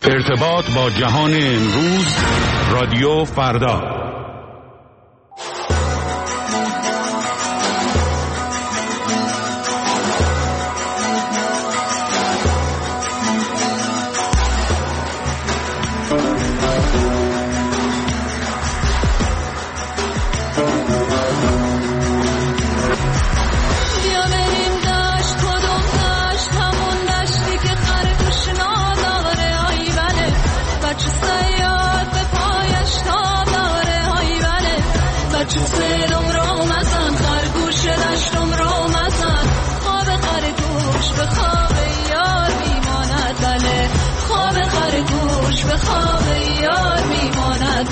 ارتباط با جهان امروز، رادیو فردا. به خواب یار میماند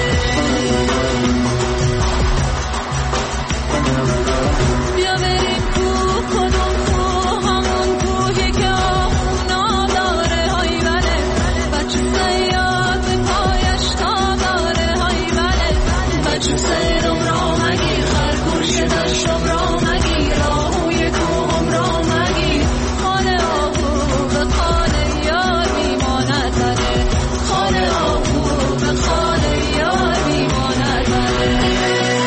بیا بریم کوه، کدوم کوه؟ همون کوهی که آهونا داره، های بله. بچه صیاد به پایش تا داره، های بله. بچه صیدم را مگیر، خرگوش دشتم را مگیر، آهوی کوهم را مگیر. خانه آهو به خانه یار میماند بله، خانه آهو به خانه یار میماند بله.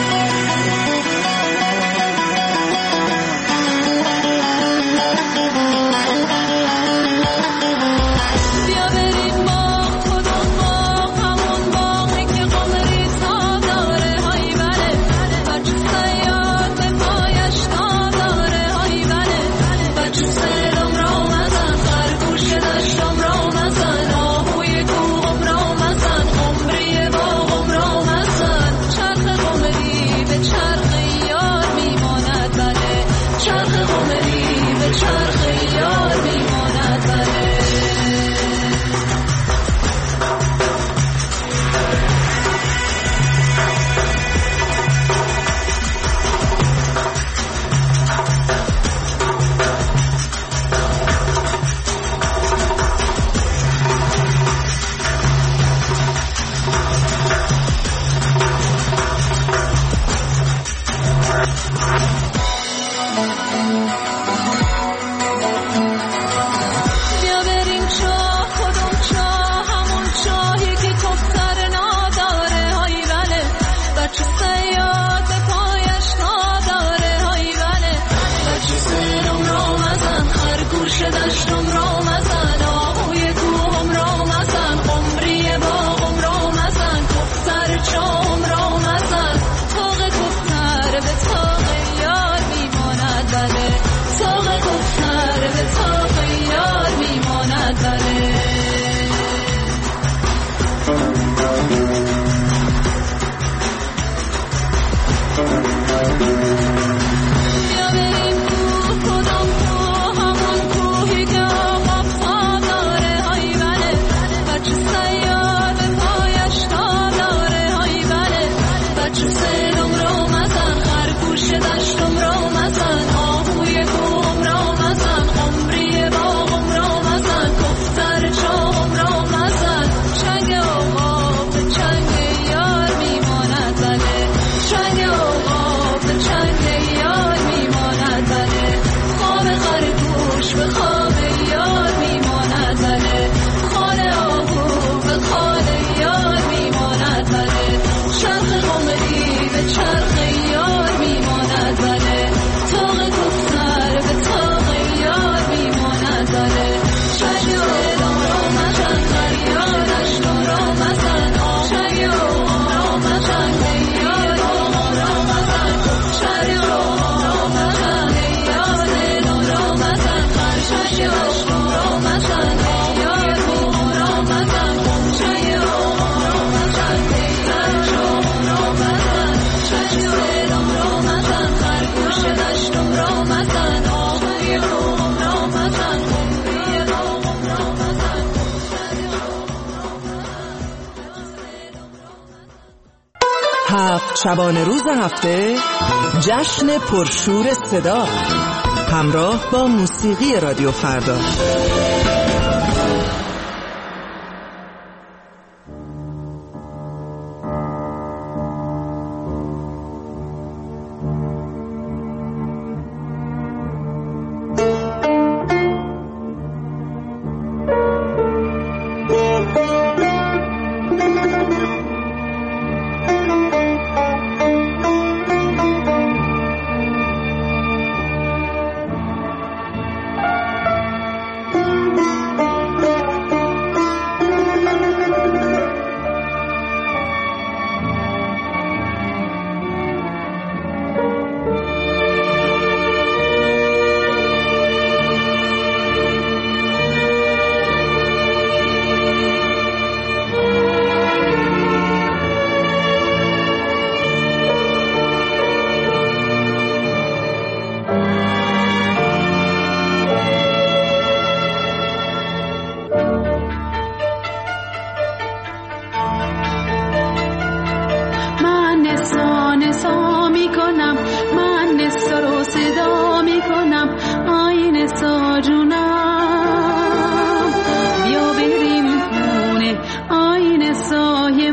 بیا بریم باغ، کدوم باغ؟ همون باغی که قمری تا داره، های بله. بچه صیاد به پایش تا داره، های بله. بچه صیدم را مزن، خرگوش دشتم را مزن، آهوی کوهم را مزن، قمری باغم را مزن. چرخ قمری به چرخ یار میماند بله، چرخ قمری به چرخ یار میماند بله. بیا بریم چاه، کدوم چاه؟ همون چاهی که کفتر نداره، های بله. بچه صیاد به پایش تا داره، های بله. بچه صیدم را مزن، خرگوش دشتم را مزن، آهوی کوهم را مزن، قمری باغم را مزن، کفتر چاهم را مزن. طاق کفتر به طاق یار میماند بله، طاق کفتر به طاق یار میماند بله. بیا بریم کوه، کدوم کوه؟ همون کوهی که آقا پا داره، های بله. بچه صیاد به پایش تا داره، های بله. بچه صیدم را مزن، خرگوش دشتم را مزن، آهوی کوهم را مزن، قمری باغم را مزن، کفتر چاهم را مزن. چنگ آقا به چنگ یار میماند بله، چنگ آقا به چنگ یار میماند بله. خواب خرگوش به خواب یار میماند بله، خانه آهو به خانه یار میماند بله. چرخ قمری به چرخ یار میماند بله، طاق کفتر به طاق یار میماند بله. چنگ آقا را مزن، فریادش را مزن، چنگ آقا را مزن، یار آقا را مزن، چنگ آقا را مزن، یار را مزن، چنگ آقا را مزن، یار را مزن، چنگ آقا را مزن، چنگ آقا را مزن، چنگ را مزن، خرگوش دشتم را مزن، آهوی کوهم را مزن، قمری باغم را مزن. هفت شبانه روز هفته، جشن پرشور صدا، همراه با موسیقی رادیو فردا. جونم بیا بریم خونه آینه سایه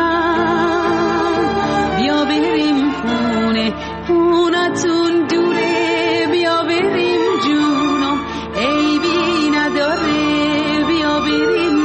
من بیا بریم خونه خونتون دوره بیا بریم جونم عیبی نداره بیا بریم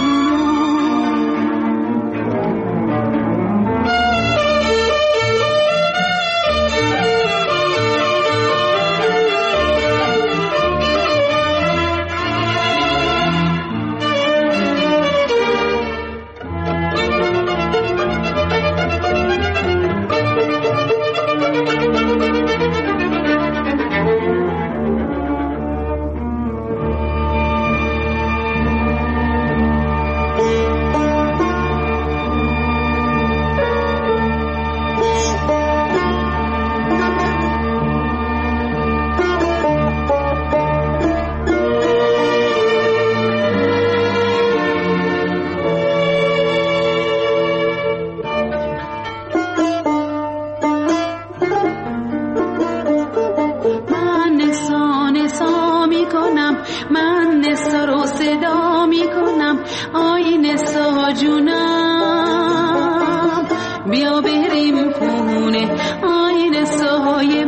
جونم بیا بریم خونه آینه سایه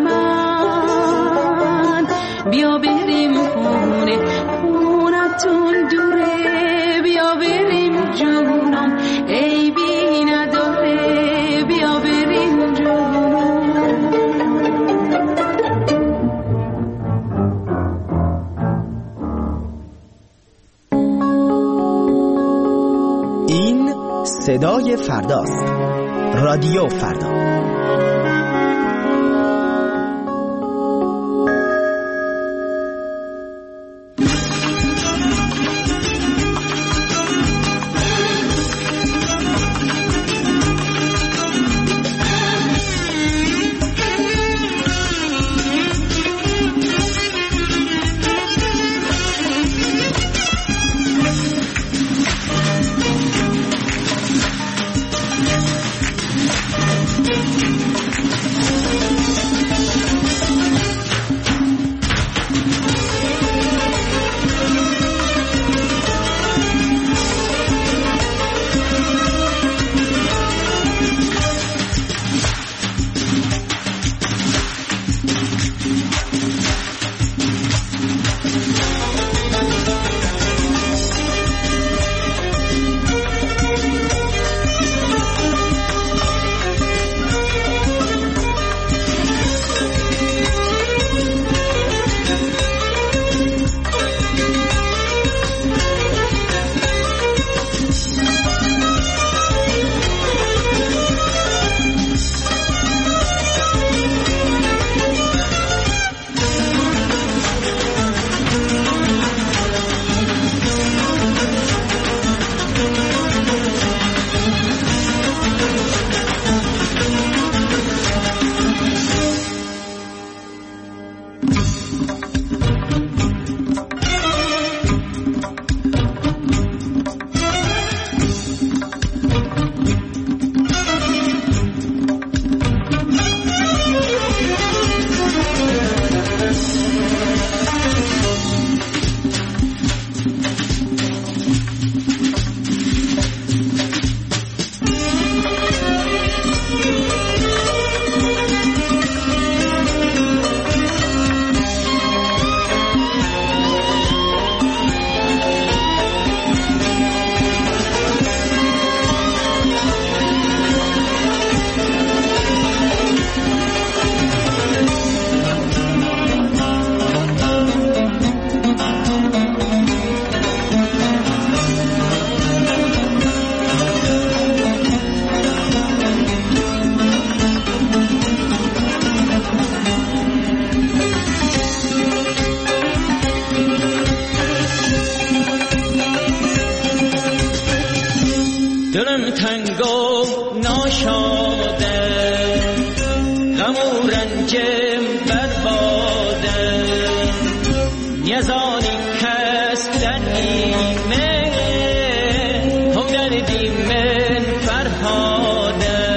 من بیا بریم خونه خونتون دوره بیا بریم جونم عیبی نداره بیا بریم جونم. این صدای فرداست. رادیو فردا. دلم تنگ و ناشاده غم و رنجم برباده یزانی کس دردی من هم دردی من فرهاده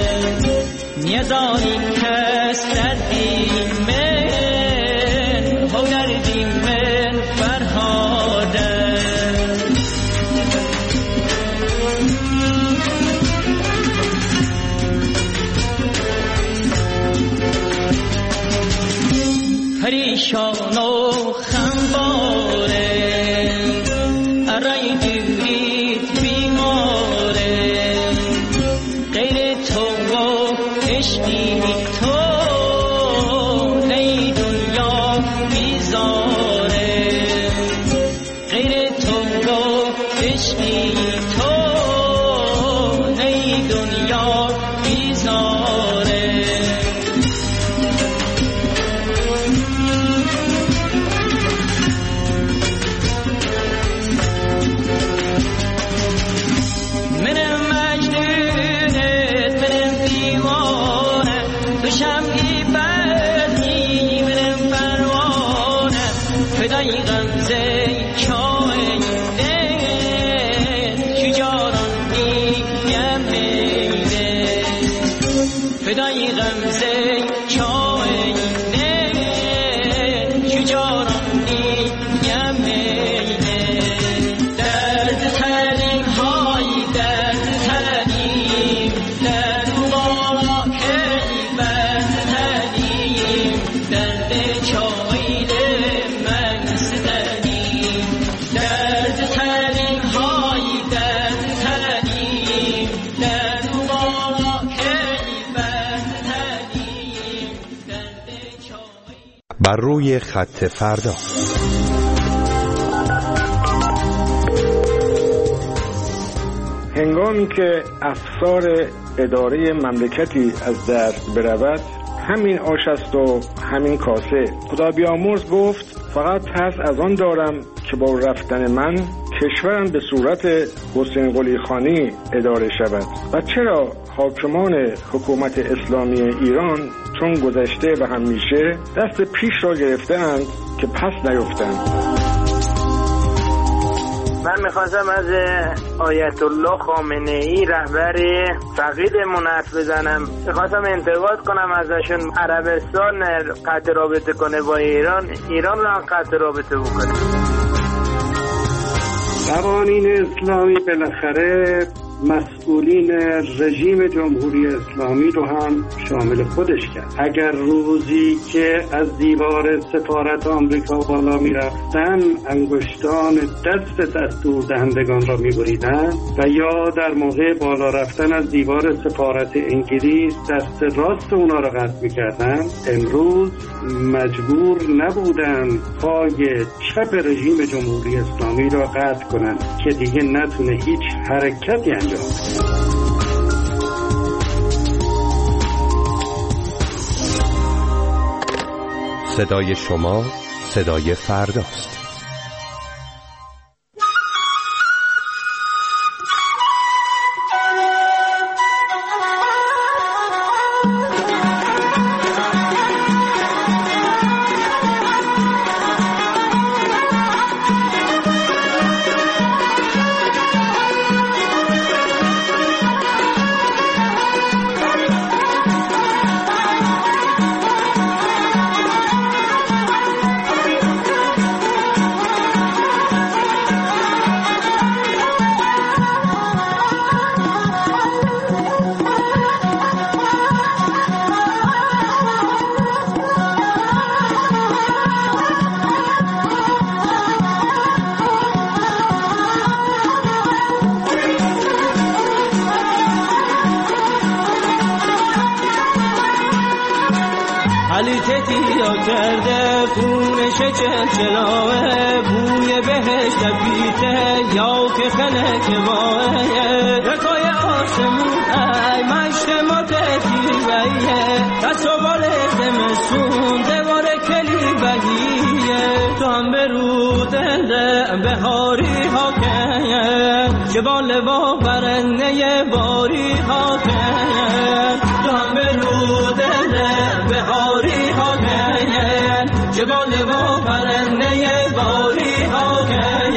یزانی کس دردی من هم دردی من عشقی تو ای دنیا بیزاره. منم مجنونت منم دیوانه تو شمعی بدی منم پروانه فدای غمزه چای دل شجاران دیگم میده فدای غمزه چای دل شجاران دیگم میده. درد ترین های درد ترین درد با کی بد ترین درد چای من ستنی. درد ترین های درد ترین درد با کی بد ترین درد چای. بر روی خط فردا. هنگامی که افسار اداره مملکتی از دست برود، همین آش است و همین کاسه. خدا بیامرز گفت فقط ترس از آن دارم که با رفتن من کشورم به صورت حسین قلی خانی اداره شود. و چرا حاکمان حکومت اسلامی ایران چون گذشته و همیشه دست پیش را گرفتند که پس نیفتند. من میخواستم از آیت الله خامنه ای رهبر فقیدمون حرف بزنم. میخواستم انتقاد کنم ازشون. عربستان قطع رابطه کنه با ایران، ایران رو هم قطع رابطه بکنه. قوانین اسلامی بالاخره مسئولین رژیم جمهوری اسلامی رو هم شامل خودش کرد. اگر روزی که از دیوار سفارت آمریکا بالا می رفتن انگشتان دست دستور دهندگان را می بریدن و یا در موقع بالا رفتن از دیوار سفارت انگلیس دست راست اونا را قطع می کردن، امروز مجبور نبودن پای چپ رژیم جمهوری اسلامی را قطع کنن که دیگه نتونه هیچ حرکتی انجام. صدای شما صدای فرداست. کرده خونش چلچلاه بوی بهشت بیته یا که خلک واه رکای آسمون ای مشت ما تکیویه دست و بال زمسون دوار کلی بگیه تو هم برو دنده بهاری ها که جبال با برنه باری ها که تو هم برو دنده بهاری ها جبال با پرنده باری ها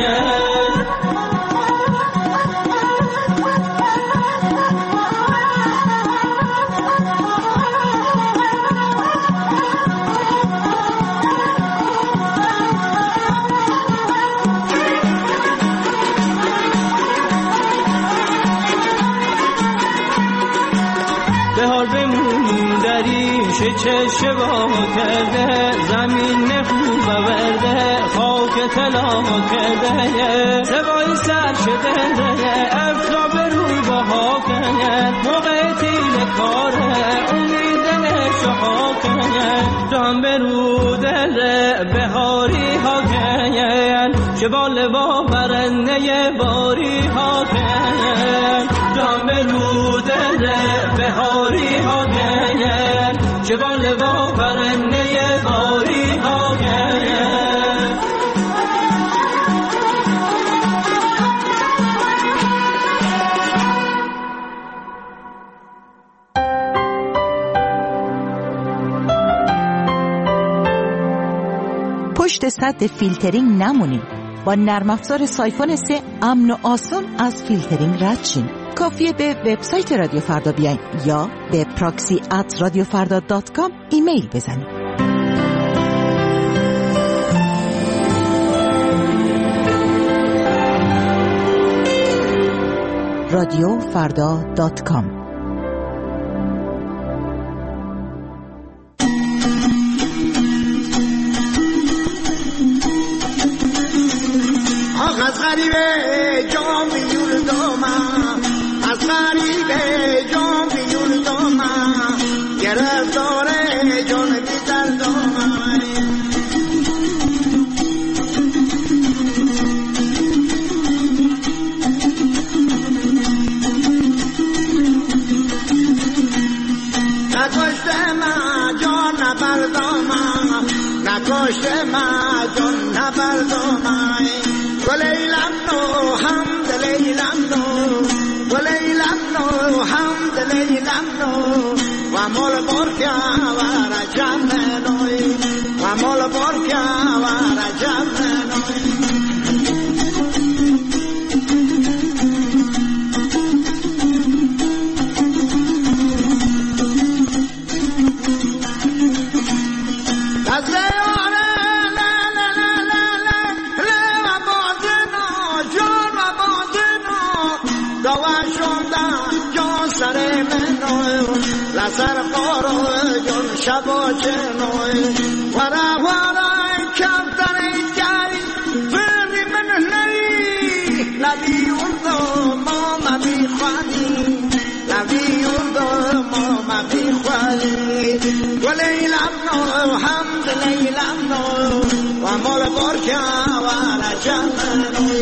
بهار بمونیم در این چه شبا کرده زمین خوب ورده خاک طلا کرده سبای سر شده افسا به روی باها کنه موقع تیل کاره امید نشها کنه دام به رو دل بهاری ها کنه چه باله با پرنده باری ها گل جام روده بهاری ها گل چه باله با پرنده باری ها گل پشت سد فیلترینگ نمونین. با نرم افزار سایفون 3 امن و آسان از فیلترینگ رد شین. کافیه به وبسایت رادیو فردا بیاین یا به proxy@radiofarda.com ایمیل بزنید. radiofarda.com از غریب جام یوردم از غریب جام یوردم گرفتار جان بی‌دردم نکشته من جان نبردم نکشته من جان نبردم ولیلم نو حمد لیلم نو ولیلم نو حمد لیلم نو و مول برکا و رجم نوی و مول برکا و رجم نوی لسر قارو جون شبا جنوی ورا ورا کفتر جاری بری من نی لبی اردو ماما بی خوانی لبی اردو ماما بی خوانی ولیلم نو حمد لیلم نو و مول برکا و رجم نوی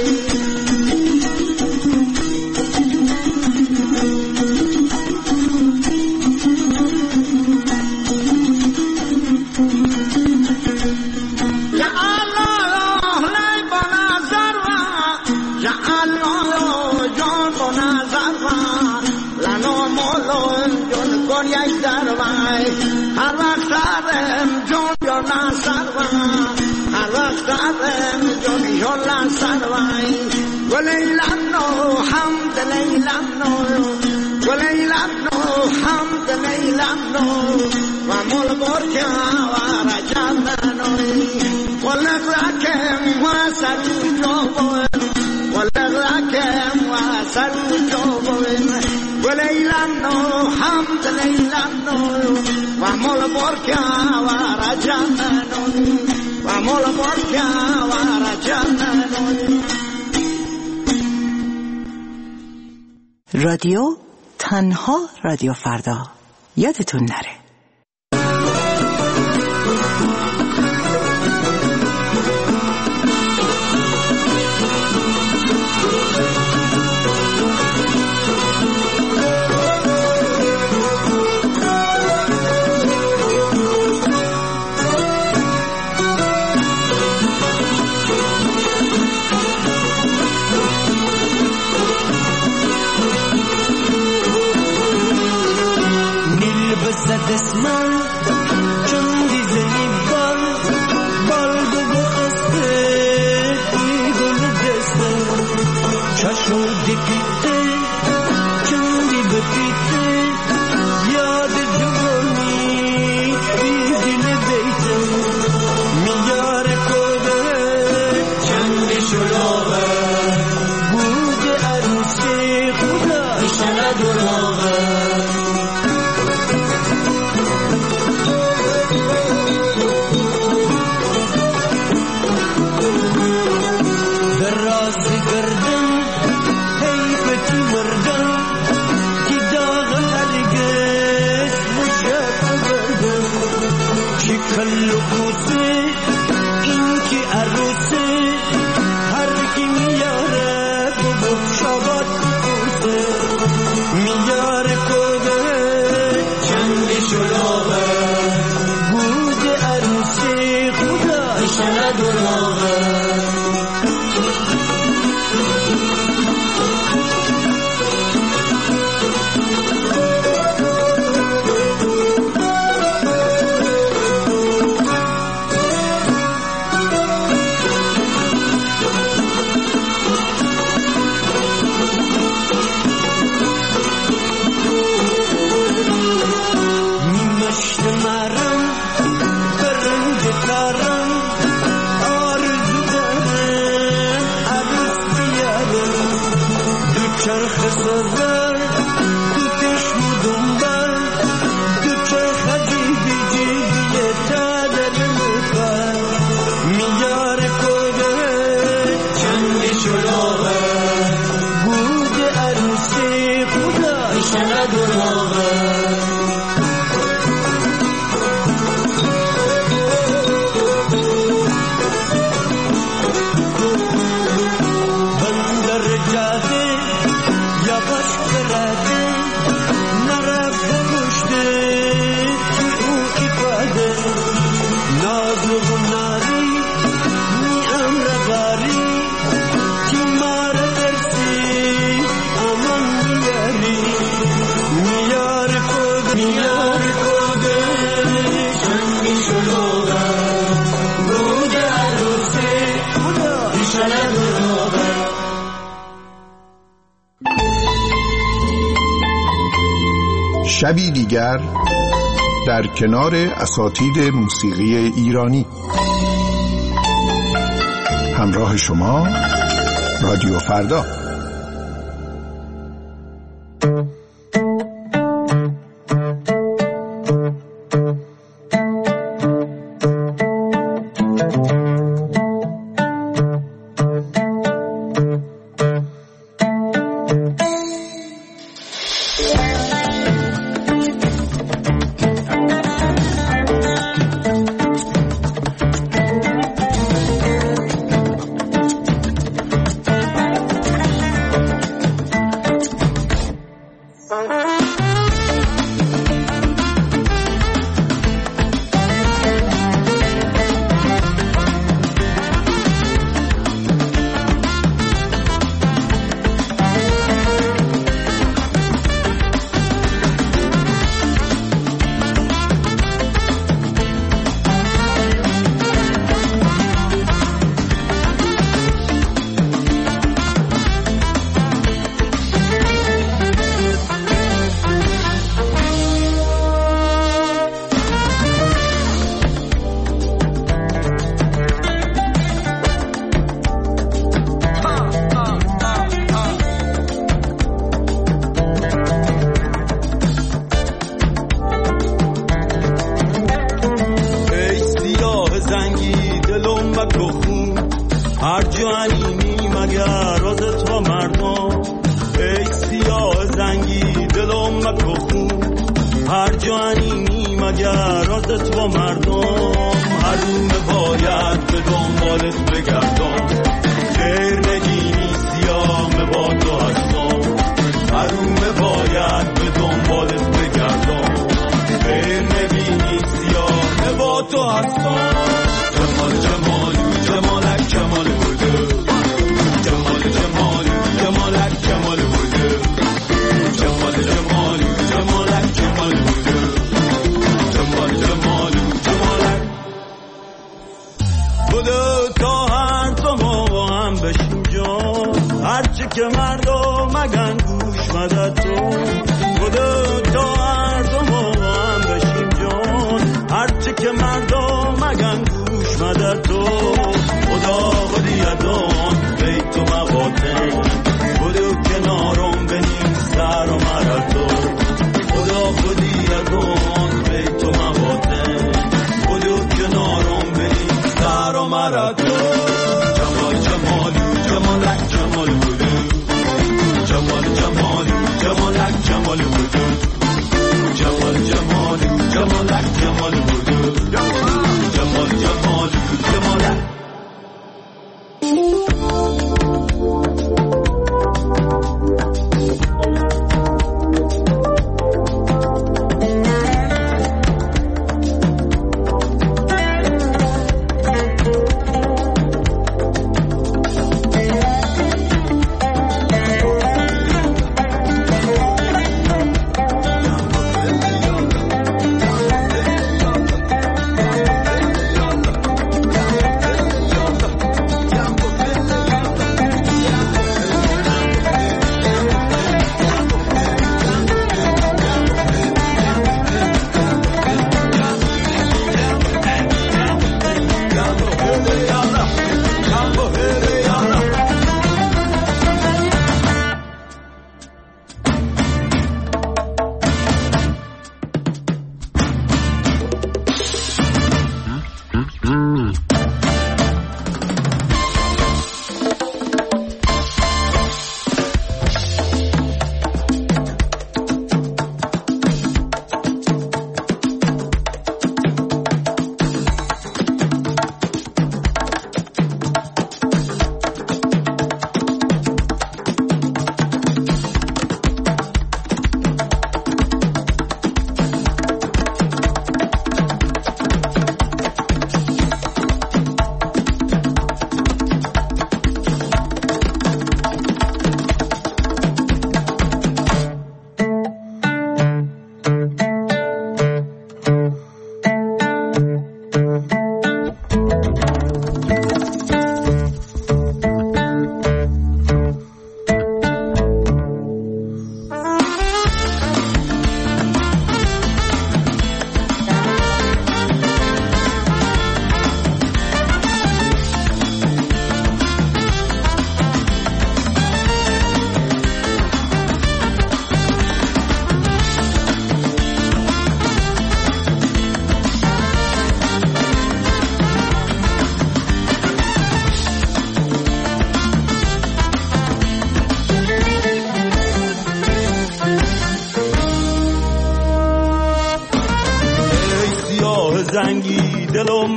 هر وقت دارم جون یا نسروان هر وقت دارم جون یا نسروان ولیلم نو حمد لیلم نو ولیلم نو حمد لیلم نو و مول برکا و رجم نوی ولق رکم و سرو جوبن ولق رکم و سرو جوبن ولیلم نو حمد لیلم نو و مول برکا و رجم نوی و مول برکا و رجم نوی. رادیو تنها رادیو فردا یادتون نره. دستم چون دیزنی بال گو خسته ای گل دسته چشم دی پیته چون دی بپیته یاد جوانی بی دل بیته میار کوده چند شلوغه بود عروسی خدا ایشالا دروغه سزر تو چشم دنبال تو چه خجیبی جیبی تا در مفر میار کده چندی شلوغه بود عروسی خدا ایشالا دروغه شبی دیگر در کنار اساتید موسیقی ایرانی. همراه شما رادیو فردا. جمال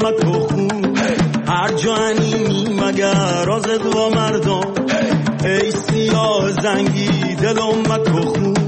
تو خون هر جا انیمی مگر آزد و مردم ای سیاه زنگی دلم تو خون